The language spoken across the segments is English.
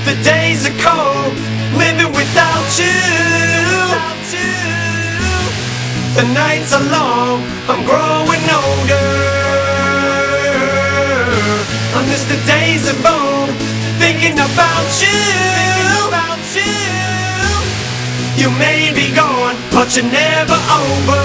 The days are cold, living without you. The nights are long, I'm growing older. I miss the days of old, thinking about you. You may be gone, but you're never over.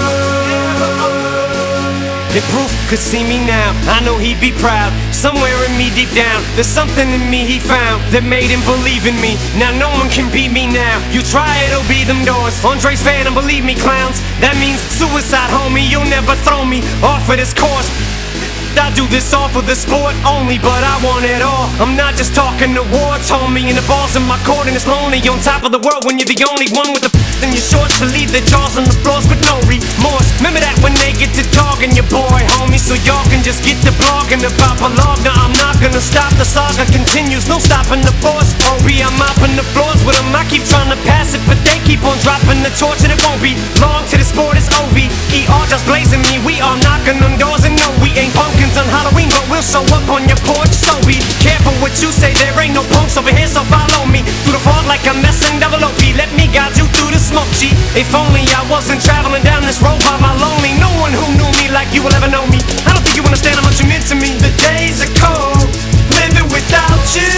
If Proof could see me now, I know he'd be proud. Somewhere in me deep down, there's something in me he found that made him believe in me. Now no one can beat me now. You try it, it'll be them doors. Andre's fan, and believe me, clowns, that means suicide, homie. You'll never throw me off of this course. I do this all for the sport only, but I want it all. I'm not just talking awards, homie. And the ball's in my court and it's lonely on top of the world when you're the only one with the in your shorts to leave the jaws on the floors with no remorse. Remember that when they get to dogging your boy, homie, so y'all can just get to blogging about my log. Now I'm not gonna stop, the saga continues, no stopping the force. Obi, I'm mopping the floors with them. I keep trying to pass it, but they keep on dropping the torch, and it won't be long to the sport. It's OVER just blazing me. We are knocking on doors, and no, we ain't pumpkins on Halloween, but we'll show up on your porch. So be careful what you say, there ain't no punks over here, so follow me through the fog like I'm messing double OP. Let me guide you through the smoke, G. If only I wasn't traveling down this road by my lonely. No one who knew me like you will ever know me. I don't think you understand how much you meant to me. The days are cold, living without you.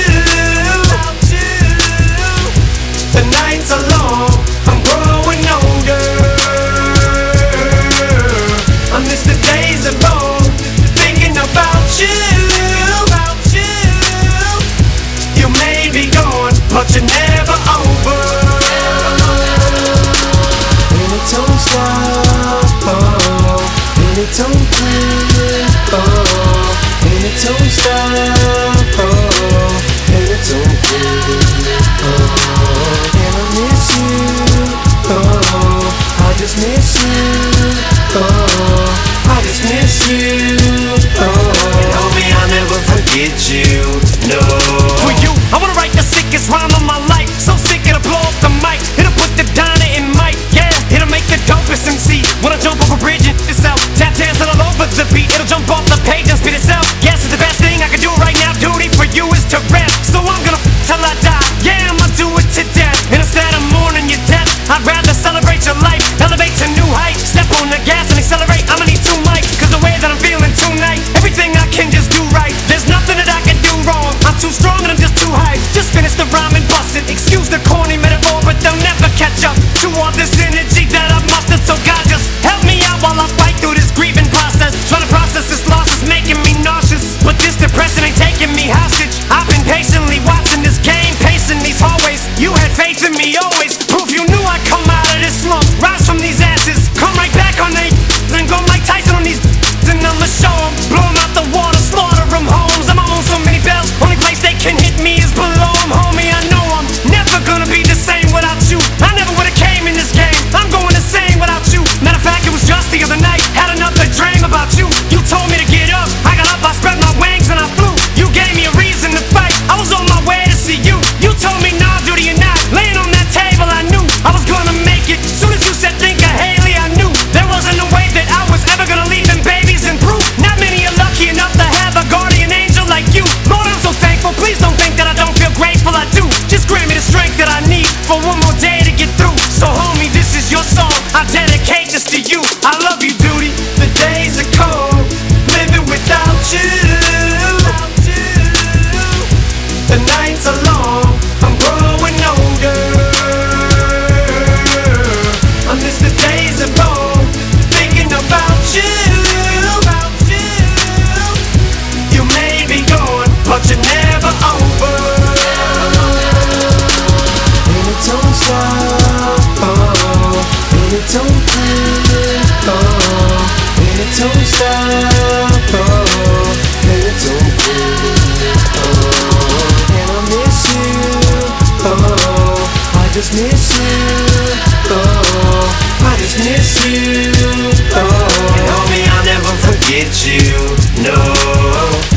The nights are long, I'm growing older. I miss the days of old, thinking about you. You may be gone, but you're never over. And it don't stop, oh, and it don't quit, oh, and it don't stop, oh, and it don't quit, oh. And I miss you, oh, I just miss you, oh, I just miss you, oh. Homie, I'll never forget you, no. For you, I wanna write the sickest rhyme of my life. So sick it'll blow up the mic. It'll put the diner in mic, yeah. It'll make the dopest MC wanna jump off a bridge and itself. Tap dancing all over the beat. It'll jump off the page and spit itself. Yes, it's the best thing I can do right now. Duty for you is to rap. So I'm gonna till I die. Yeah, I'ma do it to death. And instead of mourning your death, I'd rather celebrate your life. Elevate to new heights. Step on the gas and accelerate. I'ma need two mics, cause the way that I'm feeling tonight, everything I can just do right. There's nothing that I can do wrong. I'm too strong and I'm just too hype. Just finish the rhyme and bust it. Excuse the corny metaphor, but they'll never catch up to all this energy that I've mustered. So God, just help me out while I fight through this grieving process. Trying to process this loss is making me nauseous, but this depression ain't taking me hostage. I've been patiently watching this game, pacing these hallways. You had faith in me always. Proof you knew I'd come out of this slump, rise from these ashes, come right back on they and go Mike Tyson on these. And I'ma show 'em, blow 'em out the water, slaughter 'em homes. I'm on so many bells, only place they can hit me is below 'em. Homie, I know I'm never gonna be the same without you. I never would've came in this game, I'm going insane without you. Matter of fact, it was just the other night, had another dream about you. You told me to get up, I got up, I spread my wings and I flew. You gave me a reason to fight, I was on my way to see you. You told me nah, duty or not, laying on that table I knew I was gonna make it. Soon as you said think of Haley, I knew there wasn't a way that I was ever gonna leave them babies in proof. Not many are lucky enough to have a guardian angel like you. Lord, I'm so thankful, please don't think that I don't feel grateful, I do. Just grant me the strength that I need for one more day to get through. So homie, this is your song, I dedicate this to you. I love you, duty. The days are cold, living without you. The nights are long, I'm growing older. I miss the days of old, thinking about you. You may be gone, but you're never over. And it don't stop, oh, and it don't quit, oh, and it don't stop, oh, and it don't quit, oh. And I miss you, oh, I just miss you, oh, I just miss you, oh. And homie, I'll never forget you, no.